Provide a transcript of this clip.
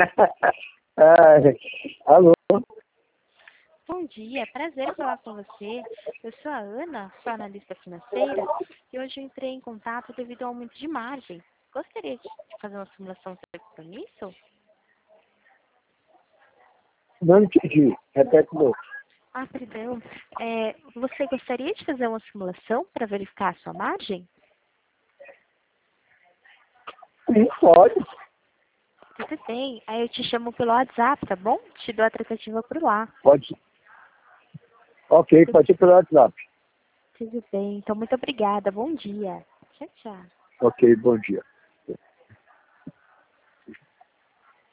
Alô? Bom dia, prazer falar com você. Eu sou a Ana, sou analista financeira, e hoje eu entrei em contato devido ao aumento de margem. Gostaria de fazer uma simulação sobre compromisso? Não entendi. Repete de novo. Perdão. Você gostaria de fazer uma simulação para verificar a sua margem? Sim, pode. Tudo bem. Aí eu te chamo pelo WhatsApp, tá bom? Te dou a tratativa por lá. Pode. Ok, pode ir pelo WhatsApp. Tudo bem. Então, muito obrigada. Bom dia. Tchau, tchau. Ok, bom dia.